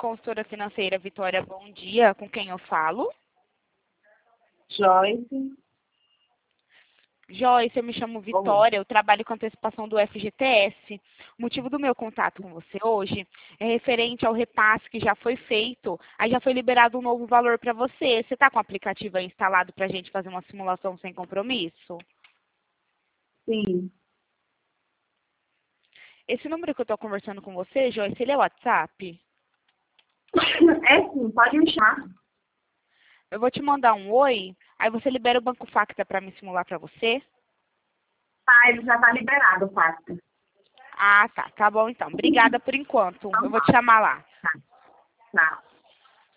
consultora financeira Vitória, bom dia. Com quem eu falo? Joyce. Joyce, eu me chamo Vitória, eu trabalho com antecipação do FGTS. O motivo do meu contato com você hoje é referente ao repasse que já foi feito, aí já foi liberado um novo valor para você. Você está com o aplicativo aí instalado para a gente fazer uma simulação sem compromisso? Sim. Esse número que eu estou conversando com você, Joyce, ele é o WhatsApp? É sim, pode me chamar. Eu vou te mandar um oi, aí você libera o Banco Facta para me simular para você? Tá, ele já tá liberado, o pacto. Ah, tá. Tá bom então. Obrigada por enquanto. Eu vou te chamar lá. Tá.